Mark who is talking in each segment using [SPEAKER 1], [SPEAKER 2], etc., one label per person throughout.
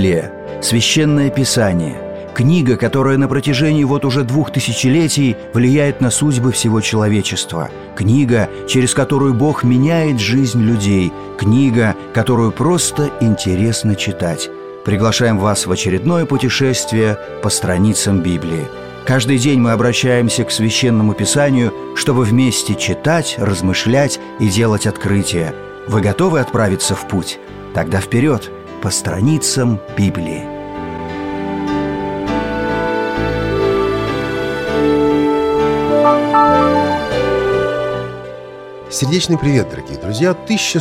[SPEAKER 1] Библия – священное писание, книга, которая на протяжении уже 2000 влияет на судьбы всего человечества, книга, через которую Бог меняет жизнь людей, книга, которую просто интересно читать. Приглашаем вас в очередное путешествие по страницам Библии. Каждый день мы обращаемся к Священному Писанию, чтобы вместе читать, размышлять и делать открытия. Вы готовы отправиться в путь? Тогда вперед, по страницам Библии.
[SPEAKER 2] Сердечный привет, дорогие друзья!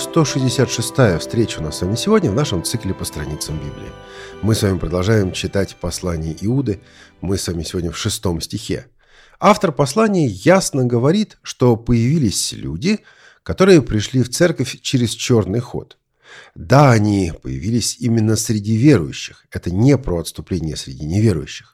[SPEAKER 2] 1166-я встреча у нас с вами сегодня в нашем цикле по страницам Библии. Мы с вами продолжаем читать послание Иуды. Мы с вами сегодня в 6 стихе. Автор послания ясно говорит, что появились люди, которые пришли в церковь через черный ход. Да, они появились именно среди верующих. Это не про отступление среди неверующих.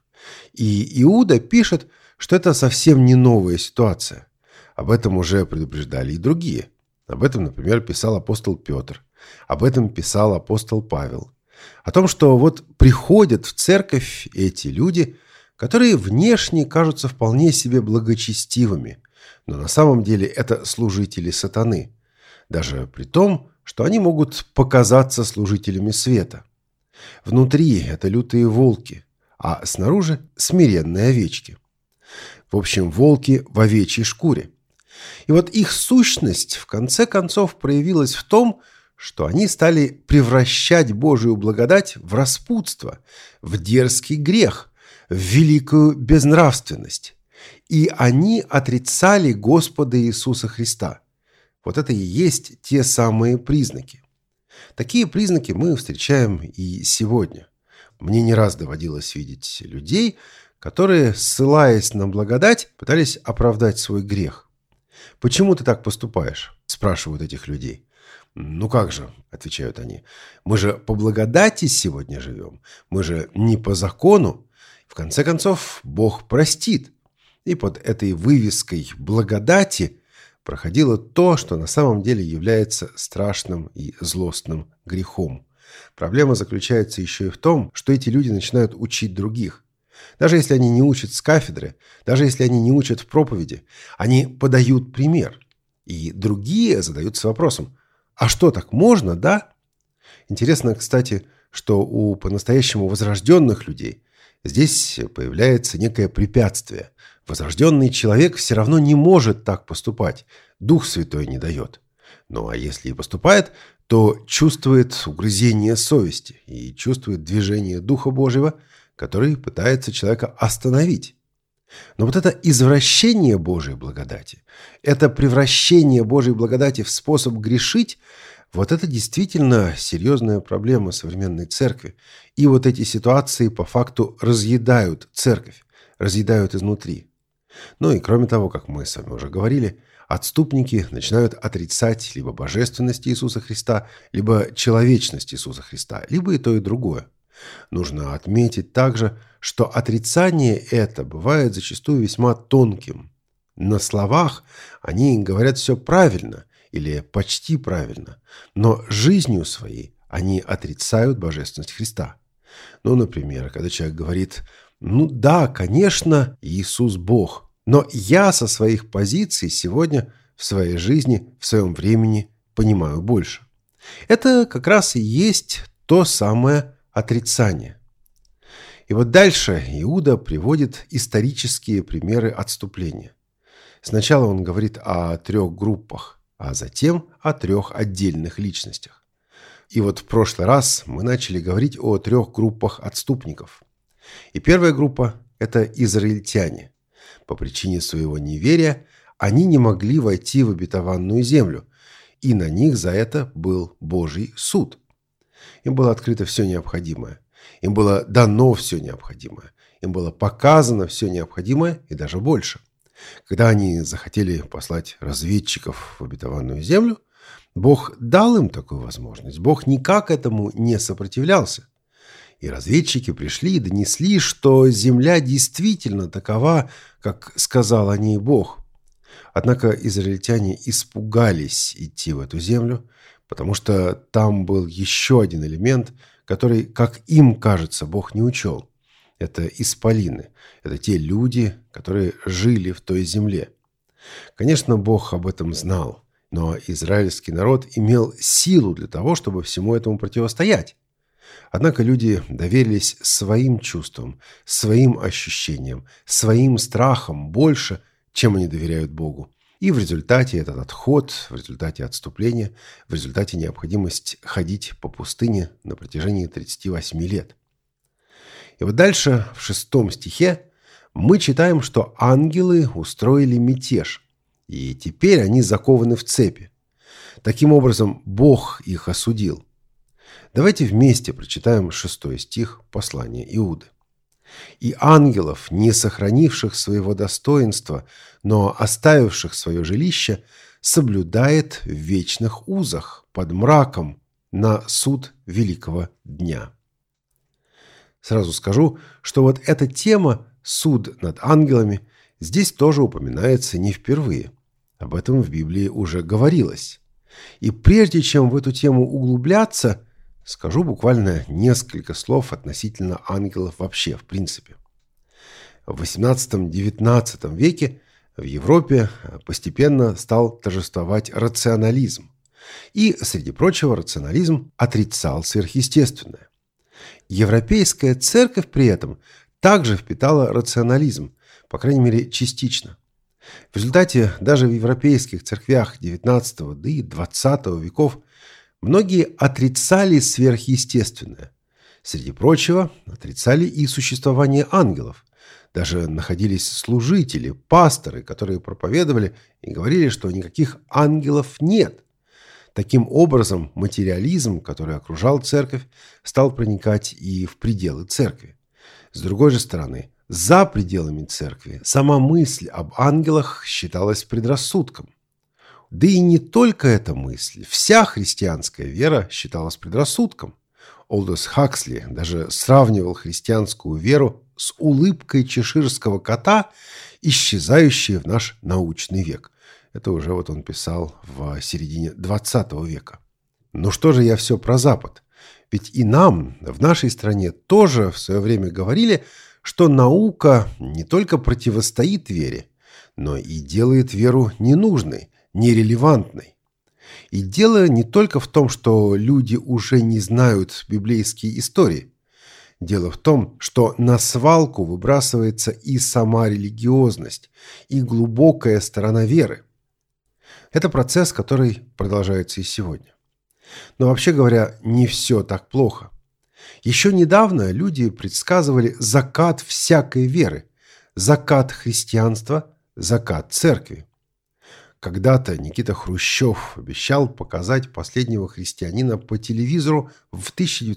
[SPEAKER 2] И Иуда пишет, что это совсем не новая ситуация. Об этом уже предупреждали и другие. Об этом, например, писал апостол Петр. Об этом писал апостол Павел. О том, что приходят в церковь эти люди, которые внешне кажутся вполне себе благочестивыми, но на самом деле это служители сатаны. Даже при том, что они могут показаться служителями света. Внутри это лютые волки, а снаружи смиренные овечки. В общем, волки в овечьей шкуре. И их сущность в конце концов проявилась в том, что они стали превращать Божию благодать в распутство, в дерзкий грех, в великую безнравственность. И они отрицали Господа Иисуса Христа. Это и есть те самые признаки. Такие признаки мы встречаем и сегодня. Мне не раз доводилось видеть людей, которые, ссылаясь на благодать, пытались оправдать свой грех. «Почему ты так поступаешь?» – спрашивают этих людей. «Ну как же», – отвечают они, – «мы же по благодати сегодня живем, мы же не по закону. В конце концов, Бог простит». И под этой вывеской благодати проходило то, что на самом деле является страшным и злостным грехом. Проблема заключается еще и в том, что эти люди начинают учить других. Даже если они не учат с кафедры, даже если они не учат в проповеди, они подают пример. И другие задаются вопросом: а что, так можно, да? Интересно, кстати, что у по-настоящему возрожденных людей здесь появляется некое препятствие. Возрожденный человек все равно не может так поступать. Дух Святой не дает. Ну а если и поступает, то чувствует угрызение совести и чувствует движение Духа Божьего, который пытается человека остановить. Но это извращение Божьей благодати, это превращение Божьей благодати в способ грешить, это действительно серьезная проблема современной церкви. И эти ситуации по факту разъедают церковь, разъедают изнутри. Ну и кроме того, как мы с вами уже говорили, отступники начинают отрицать либо божественность Иисуса Христа, либо человечность Иисуса Христа, либо и то, и другое. Нужно отметить также, что отрицание это бывает зачастую весьма тонким. На словах они говорят все правильно или почти правильно, но жизнью своей они отрицают божественность Христа. Например, когда человек говорит: да, конечно, Иисус Бог, но я со своих позиций сегодня в своей жизни, в своем времени понимаю больше. Это как раз и есть то самое отрицание. И дальше Иуда приводит исторические примеры отступления. Сначала он говорит о 3 группах, а затем о 3 отдельных личностях. И в прошлый раз мы начали говорить о 3 группах отступников. И первая группа – это израильтяне. По причине своего неверия они не могли войти в обетованную землю, и на них за это был Божий суд. Им было открыто все необходимое. Им было дано все необходимое. Им было показано все необходимое и даже больше. Когда они захотели послать разведчиков в обетованную землю, Бог дал им такую возможность. Бог никак этому не сопротивлялся. И разведчики пришли и донесли, что земля действительно такова, как сказал о ней Бог. Однако израильтяне испугались идти в эту землю, потому что там был еще один элемент, который, как им кажется, Бог не учел. Это исполины, это те люди, которые жили в той земле. Конечно, Бог об этом знал, но израильский народ имел силу для того, чтобы всему этому противостоять. Однако люди доверились своим чувствам, своим ощущениям, своим страхам больше, чем они доверяют Богу. И в результате этот отход, в результате отступления, в результате необходимость ходить по пустыне на протяжении 38 лет. И вот дальше, в 6 стихе, мы читаем, что ангелы устроили мятеж, и теперь они закованы в цепи. Таким образом, Бог их осудил. Давайте вместе прочитаем 6 стих послания Иуды. «И ангелов, не сохранивших своего достоинства, но оставивших свое жилище, соблюдает в вечных узах под мраком на суд великого дня». Сразу скажу, что вот эта тема «суд над ангелами» здесь тоже упоминается не впервые. Об этом в Библии уже говорилось. И прежде чем в эту тему углубляться, скажу буквально несколько слов относительно ангелов вообще, в принципе. В XVIII-XIX веке в Европе постепенно стал торжествовать рационализм. И, среди прочего, рационализм отрицал сверхъестественное. Европейская церковь при этом также впитала рационализм, по крайней мере, частично. В результате даже в европейских церквях XIX, да и XX веков многие отрицали сверхъестественное. Среди прочего, отрицали и существование ангелов. Даже находились служители, пасторы, которые проповедовали и говорили, что никаких ангелов нет. Таким образом, материализм, который окружал церковь, стал проникать и в пределы церкви. С другой же стороны, за пределами церкви сама мысль об ангелах считалась предрассудком. Да и не только эта мысль, вся христианская вера считалась предрассудком. Олдос Хаксли даже сравнивал христианскую веру с улыбкой чеширского кота, исчезающей в наш научный век. Это уже вот он писал в середине 20 века. Ну что же я все про Запад? Ведь и нам, в нашей стране, тоже в свое время говорили, что наука не только противостоит вере, но и делает веру ненужной, нерелевантной. И дело не только в том, что люди уже не знают библейские истории. Дело в том, что на свалку выбрасывается и сама религиозность, и глубокая сторона веры. Это процесс, который продолжается и сегодня. Но вообще говоря, не все так плохо. Еще недавно люди предсказывали закат всякой веры, закат христианства, закат церкви. Когда-то Никита Хрущев обещал показать последнего христианина по телевизору в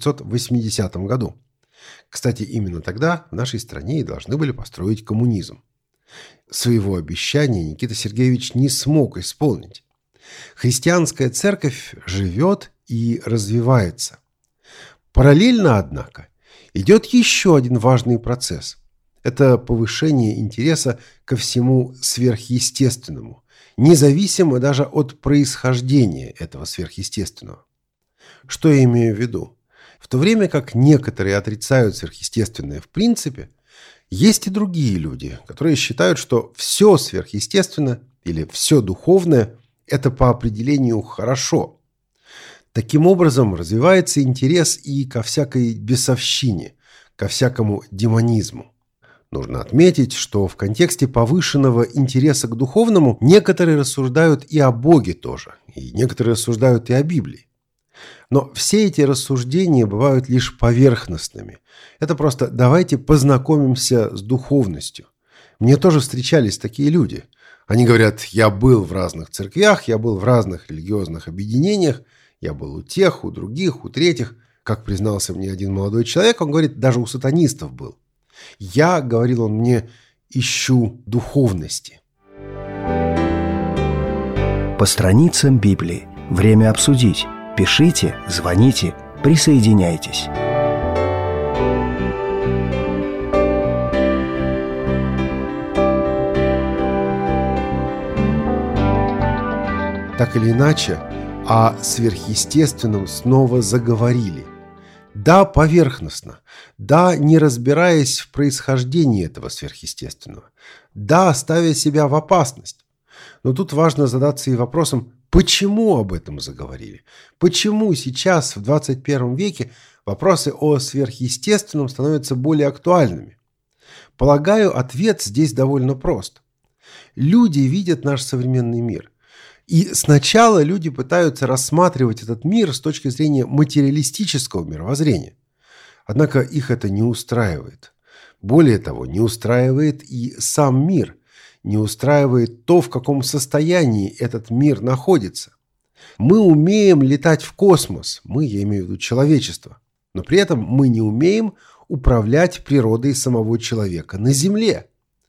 [SPEAKER 2] 1980 году. Кстати, именно тогда в нашей стране и должны были построить коммунизм. Своего обещания Никита Сергеевич не смог исполнить. Христианская церковь живет и развивается. Параллельно, однако, идет еще один важный процесс. Это повышение интереса ко всему сверхъестественному, независимо даже от происхождения этого сверхъестественного. Что я имею в виду? В то время как некоторые отрицают сверхъестественное в принципе, есть и другие люди, которые считают, что все сверхъестественное или все духовное – это по определению хорошо. Таким образом, развивается интерес и ко всякой бесовщине, ко всякому демонизму. Нужно отметить, что в контексте повышенного интереса к духовному некоторые рассуждают и о Боге тоже, и некоторые рассуждают и о Библии. Но все эти рассуждения бывают лишь поверхностными. Это просто давайте познакомимся с духовностью. Мне тоже встречались такие люди. Они говорят, я был в разных церквях, я был в разных религиозных объединениях, я был у тех, у других, у третьих. Как признался мне один молодой человек, он говорит, даже у сатанистов был. Я, говорил он мне, ищу духовности.
[SPEAKER 1] По страницам Библии. Время обсудить. Пишите, звоните, присоединяйтесь.
[SPEAKER 2] Так или иначе, о сверхъестественном снова заговорили. Да, поверхностно, да, не разбираясь в происхождении этого сверхъестественного, да, ставя себя в опасность. Но тут важно задаться и вопросом, почему об этом заговорили? Почему сейчас, в 21 веке, вопросы о сверхъестественном становятся более актуальными? Полагаю, ответ здесь довольно прост. Люди видят наш современный мир. И сначала люди пытаются рассматривать этот мир с точки зрения материалистического мировоззрения. Однако их это не устраивает. Более того, не устраивает и сам мир. Не устраивает то, в каком состоянии этот мир находится. Мы умеем летать в космос, я имею в виду человечество, но при этом мы не умеем управлять природой самого человека на Земле.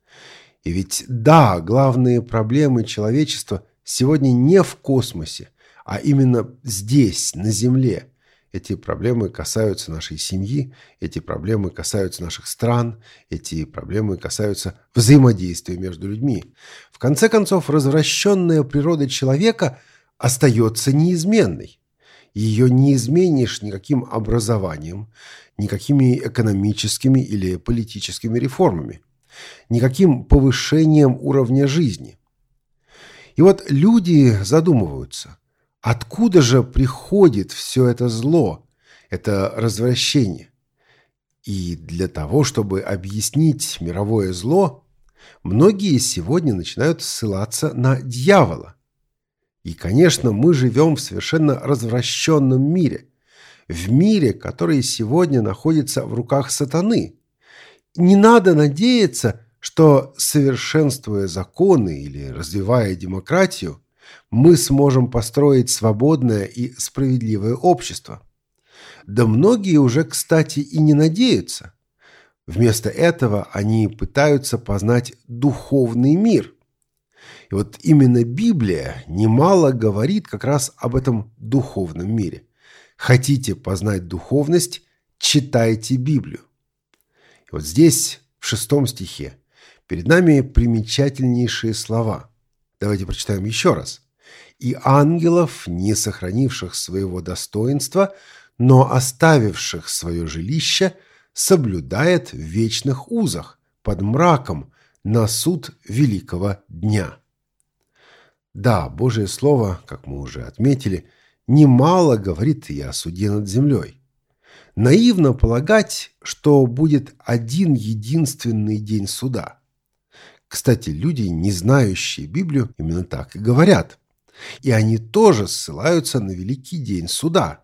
[SPEAKER 2] И ведь да, главные проблемы человечества сегодня не в космосе, а именно здесь, на Земле. Эти проблемы касаются нашей семьи, эти проблемы касаются наших стран, эти проблемы касаются взаимодействия между людьми. В конце концов, развращенная природа человека остается неизменной. Ее не изменишь никаким образованием, никакими экономическими или политическими реформами, никаким повышением уровня жизни. И вот люди задумываются, откуда же приходит все это зло, это развращение? И для того, чтобы объяснить мировое зло, многие сегодня начинают ссылаться на дьявола. И, конечно, мы живем в совершенно развращенном мире, в мире, который сегодня находится в руках сатаны. Не надо надеяться, что, совершенствуя законы или развивая демократию, мы сможем построить свободное и справедливое общество. Да многие уже, кстати, и не надеются. Вместо этого они пытаются познать духовный мир. И вот именно Библия немало говорит как раз об этом духовном мире. Хотите познать духовность – читайте Библию. И вот здесь, в 6 стихе, перед нами примечательнейшие слова. Давайте прочитаем еще раз. «И ангелов, не сохранивших своего достоинства, но оставивших свое жилище, соблюдает в вечных узах, под мраком, на суд великого дня». Да, Божие Слово, как мы уже отметили, немало говорит и о суде над землей. Наивно полагать, что будет один единственный день суда. Кстати, люди, не знающие Библию, именно так и говорят. И они тоже ссылаются на великий день суда.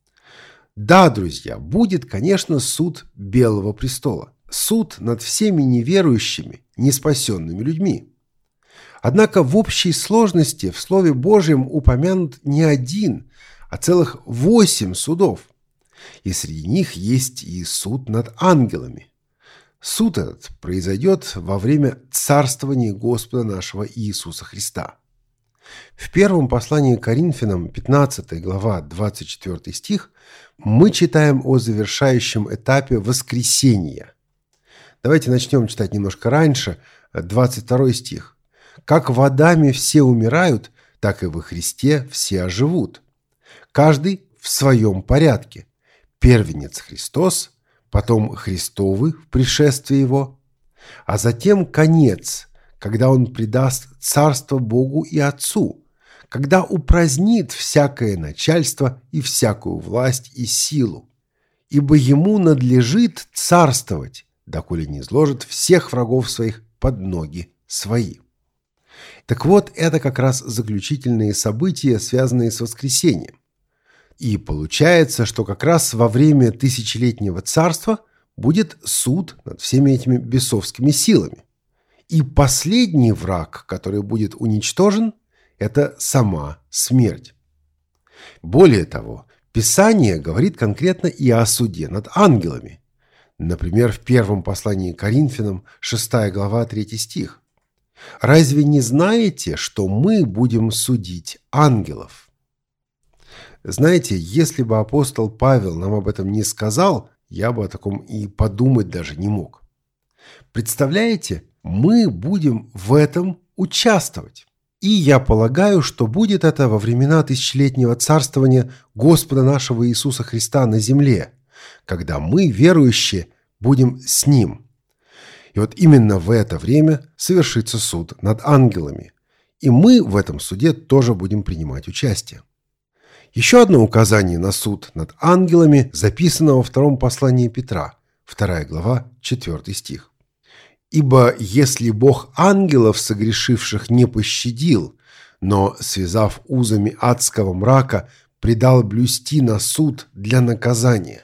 [SPEAKER 2] Да, друзья, будет, конечно, суд Белого престола. Суд над всеми неверующими, неспасенными людьми. Однако в общей сложности в Слове Божьем упомянут не один, а целых 8 судов. И среди них есть и суд над ангелами. Суд этот произойдет во время царствования Господа нашего Иисуса Христа. В первом послании к Коринфянам, 15 глава, 24 стих, мы читаем о завершающем этапе воскресения. Давайте начнем читать немножко раньше, 22 стих. «Как в Адаме все умирают, так и во Христе все оживут. Каждый в своем порядке. Первенец Христос, потом Христовы в пришествии Его, а затем конец, когда Он предаст царство Богу и Отцу, когда упразднит всякое начальство и всякую власть и силу. Ибо Ему надлежит царствовать, доколе не изложит всех врагов Своих под ноги Свои». Так вот, это как раз заключительные события, связанные с воскресением. И получается, что как раз во время тысячелетнего царства будет суд над всеми этими бесовскими силами. И последний враг, который будет уничтожен, это сама смерть. Более того, Писание говорит конкретно и о суде над ангелами. Например, в первом послании к Коринфянам, 6 глава, 3 стих. «Разве не знаете, что мы будем судить ангелов?» Знаете, если бы апостол Павел нам об этом не сказал, я бы о таком и подумать даже не мог. Представляете, мы будем в этом участвовать. И я полагаю, что будет это во времена тысячелетнего царствования Господа нашего Иисуса Христа на земле, когда мы, верующие, будем с Ним. И вот именно в это время совершится суд над ангелами. И мы в этом суде тоже будем принимать участие. Еще одно указание на суд над ангелами записано во втором послании Петра, 2 глава, 4 стих. «Ибо если Бог ангелов, согрешивших, не пощадил, но, связав узами адского мрака, предал блюсти на суд для наказания».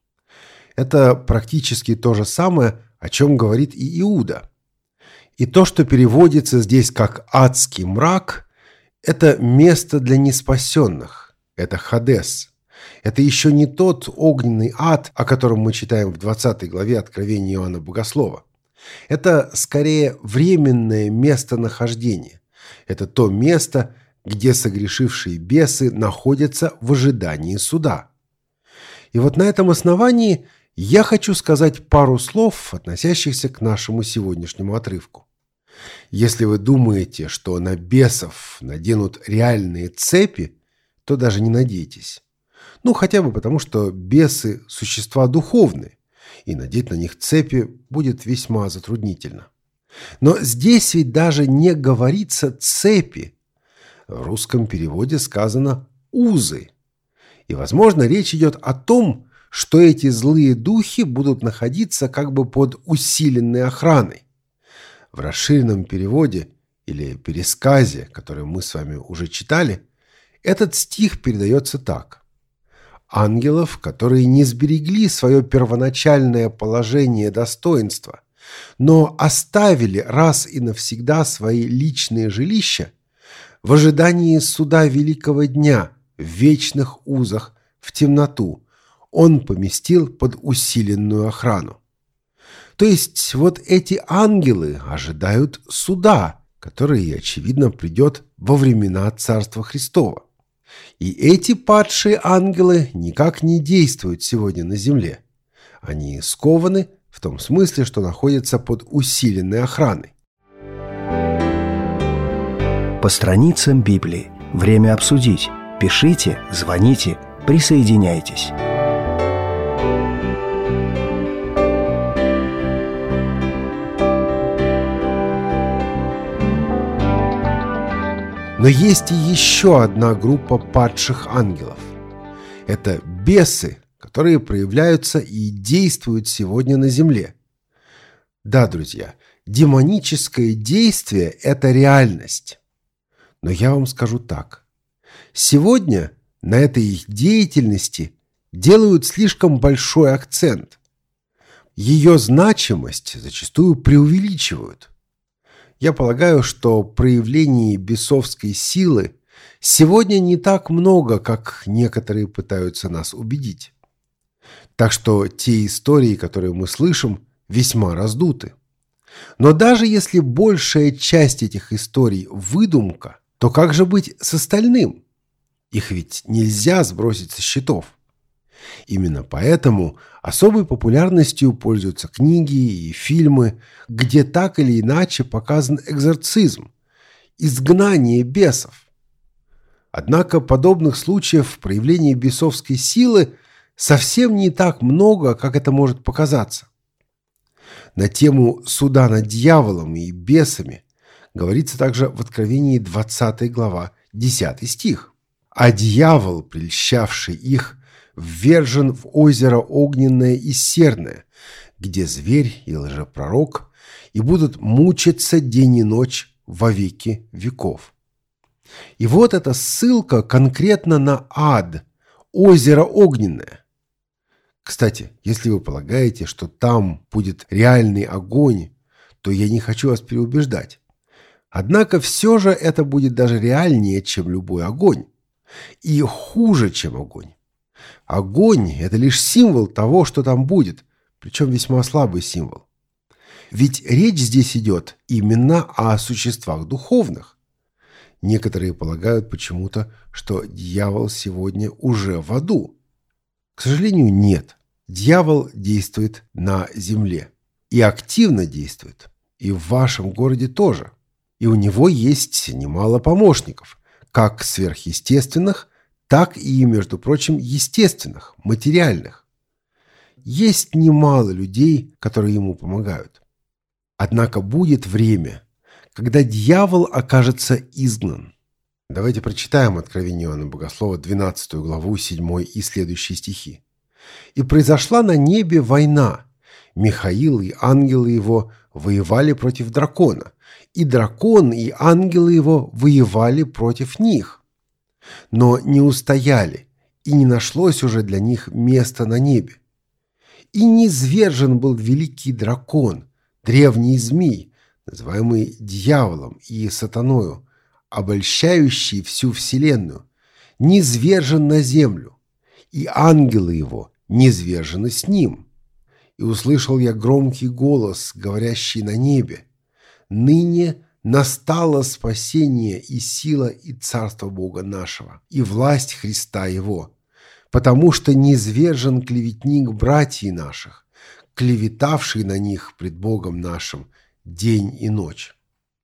[SPEAKER 2] Это практически то же самое, о чем говорит и Иуда. И то, что переводится здесь как «адский мрак», это место для неспасенных, это Хадес. Это еще не тот огненный ад, о котором мы читаем в 20 главе Откровения Иоанна Богослова. Это скорее временное местонахождение. Это то место, где согрешившие бесы находятся в ожидании суда. И вот на этом основании я хочу сказать пару слов, относящихся к нашему сегодняшнему отрывку. Если вы думаете, что на бесов наденут реальные цепи, то даже не надейтесь. Хотя бы потому, что бесы – существа духовные, и надеть на них цепи будет весьма затруднительно. Но здесь ведь даже не говорится «цепи». В русском переводе сказано «узы». И, возможно, речь идет о том, что эти злые духи будут находиться как бы под усиленной охраной. В расширенном переводе или пересказе, который мы с вами уже читали, этот стих передается так. «Ангелов, которые не сберегли свое первоначальное положение достоинства, но оставили раз и навсегда свои личные жилища, в ожидании суда великого дня, в вечных узах, в темноту, он поместил под усиленную охрану». То есть вот эти ангелы ожидают суда, который, очевидно, придет во времена Царства Христова. И эти падшие ангелы никак не действуют сегодня на земле. Они скованы в том смысле, что находятся под усиленной охраной.
[SPEAKER 1] По страницам Библии. Время обсудить. Пишите, звоните, присоединяйтесь.
[SPEAKER 2] Но есть и еще одна группа падших ангелов. Это бесы, которые проявляются и действуют сегодня на земле. Да, друзья, демоническое действие – это реальность. Но я вам скажу так. Сегодня на этой их деятельности делают слишком большой акцент. Ее значимость зачастую преувеличивают. Я полагаю, что проявлений бесовской силы сегодня не так много, как некоторые пытаются нас убедить. Так что те истории, которые мы слышим, весьма раздуты. Но даже если большая часть этих историй – выдумка, то как же быть с остальным? Их ведь нельзя сбросить со счетов. Именно поэтому особой популярностью пользуются книги и фильмы, где так или иначе показан экзорцизм, изгнание бесов. Однако подобных случаев проявления бесовской силы совсем не так много, как это может показаться. На тему суда над дьяволом и бесами говорится также в Откровении 20 глава, 10 стих. «А дьявол, прельщавший их, ввержен в озеро огненное и серное, где зверь и лжепророк, и будут мучиться день и ночь во веки веков». И вот эта ссылка конкретно на ад, озеро огненное. Кстати, если вы полагаете, что там будет реальный огонь, то я не хочу вас переубеждать. Однако все же это будет даже реальнее, чем любой огонь. И хуже, чем огонь. Огонь – это лишь символ того, что там будет, причем весьма слабый символ. Ведь речь здесь идет именно о существах духовных. Некоторые полагают почему-то, что дьявол сегодня уже в аду. К сожалению, нет. Дьявол действует на земле. И активно действует. И в вашем городе тоже. И у него есть немало помощников, как сверхъестественных, так и, между прочим, естественных, материальных. есть немало людей, которые ему помогают. Однако будет время, когда дьявол окажется изгнан. Давайте прочитаем Откровение Иоанна Богослова, 12 главу, 7 и следующие стихи. «И произошла на небе война. Михаил и ангелы его воевали против дракона, и дракон и ангелы его воевали против них. Но не устояли, и не нашлось уже для них места на небе. И низвержен был великий дракон, древний змей, называемый дьяволом и сатаною, обольщающий всю вселенную, низвержен на землю, и ангелы его низвержены с ним. И услышал я громкий голос, говорящий на небе: ныне настало спасение и сила и царство Бога нашего, и власть Христа Его, потому что низвержен клеветник братьев наших, клеветавший на них пред Богом нашим день и ночь».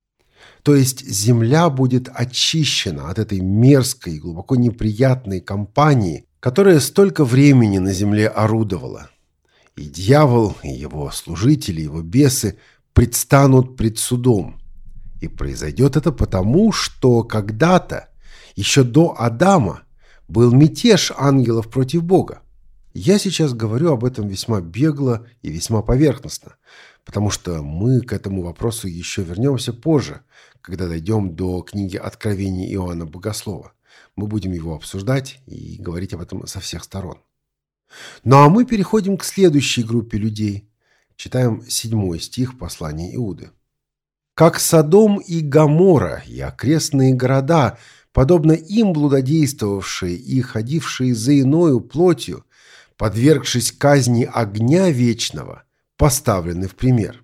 [SPEAKER 2] То есть земля будет очищена от этой мерзкой и глубоко неприятной компании, которая столько времени на земле орудовала. И дьявол, и его служители, его бесы предстанут пред судом. И произойдет это потому, что когда-то, еще до Адама, был мятеж ангелов против Бога. Я сейчас говорю об этом весьма бегло и весьма поверхностно, потому что мы к этому вопросу еще вернемся позже, когда дойдем до книги Откровений Иоанна Богослова. Мы будем его обсуждать и говорить об этом со всех сторон. Ну а мы переходим к следующей группе людей. Читаем 7 стих послания Иуды. «Как Содом и Гоморра и окрестные города, подобно им блудодействовавшие и ходившие за иною плотью, подвергшись казни огня вечного, поставлены в пример».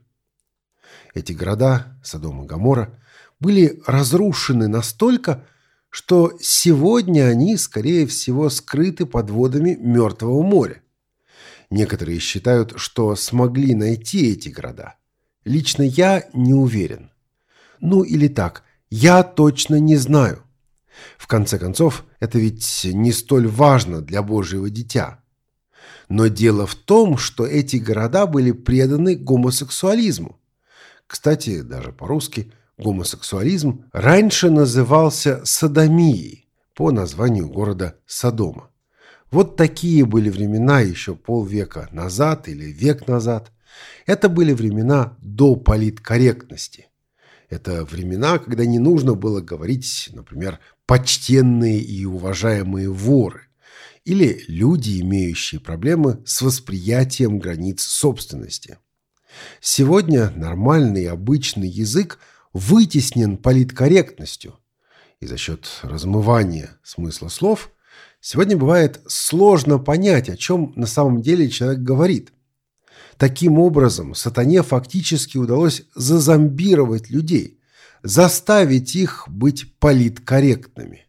[SPEAKER 2] Эти города, Содом и Гоморра, были разрушены настолько, что сегодня они, скорее всего, скрыты под водами Мертвого моря. Некоторые считают, что смогли найти эти города. Лично я не уверен. Ну или так, я точно не знаю. В конце концов, это ведь не столь важно для Божьего дитя. Но дело в том, что эти города были преданы гомосексуализму. Кстати, даже по-русски гомосексуализм раньше назывался содомией по названию города Содома. Вот такие были времена еще полвека назад или век назад. Это были времена до политкорректности. Это времена, когда не нужно было говорить, например, «почтенные и уважаемые воры» или «люди, имеющие проблемы с восприятием границ собственности». Сегодня нормальный обычный язык вытеснен политкорректностью, и за счет размывания смысла слов сегодня бывает сложно понять, о чем на самом деле человек говорит. Таким образом, сатане фактически удалось зазомбировать людей, заставить их быть политкорректными.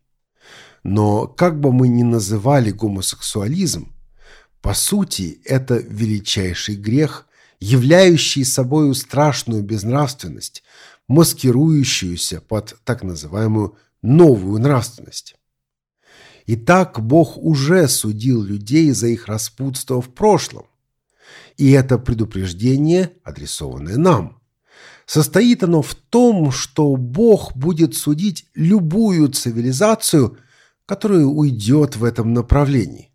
[SPEAKER 2] Но как бы мы ни называли гомосексуализм, по сути, это величайший грех, являющий собою страшную безнравственность, маскирующуюся под так называемую новую нравственность. Итак, Бог уже судил людей за их распутство в прошлом. И это предупреждение, адресованное нам. Состоит оно в том, что Бог будет судить любую цивилизацию, которая уйдет в этом направлении.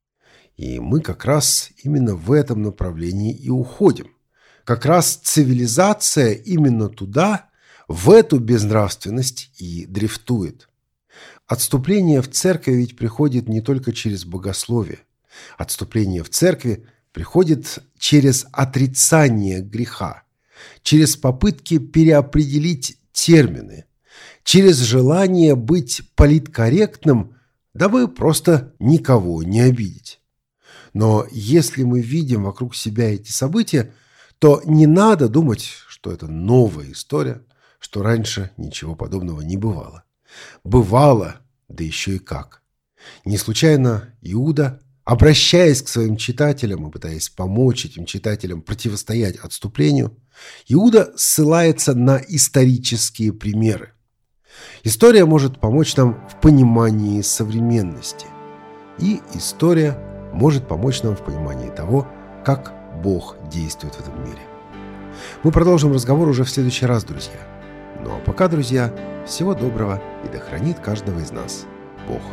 [SPEAKER 2] И мы как раз именно в этом направлении и уходим. Как раз цивилизация именно туда, в эту безнравственность и дрифтует. Отступление в церковь ведь приходит не только через богословие. Отступление в церкви приходит через отрицание греха, через попытки переопределить термины, через желание быть политкорректным, дабы просто никого не обидеть. Но если мы видим вокруг себя эти события, то не надо думать, что это новая история, что раньше ничего подобного не бывало. Бывало, да еще и как. Не случайно Иуда, обращаясь к своим читателям и пытаясь помочь этим читателям противостоять отступлению, Иуда ссылается на исторические примеры. История может помочь нам в понимании современности. И история может помочь нам в понимании того, как Бог действует в этом мире. Мы продолжим разговор уже в следующий раз, друзья. Ну а пока, друзья, всего доброго и да хранит каждого из нас Бог.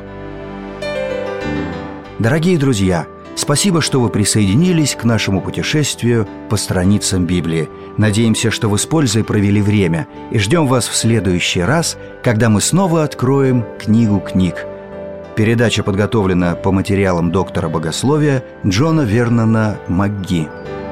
[SPEAKER 1] Дорогие друзья, спасибо, что вы присоединились к нашему путешествию по страницам Библии. Надеемся, что вы с пользой провели время, и ждем вас в следующий раз, когда мы снова откроем книгу книг. Передача подготовлена по материалам доктора богословия Джона Вернона МакГи.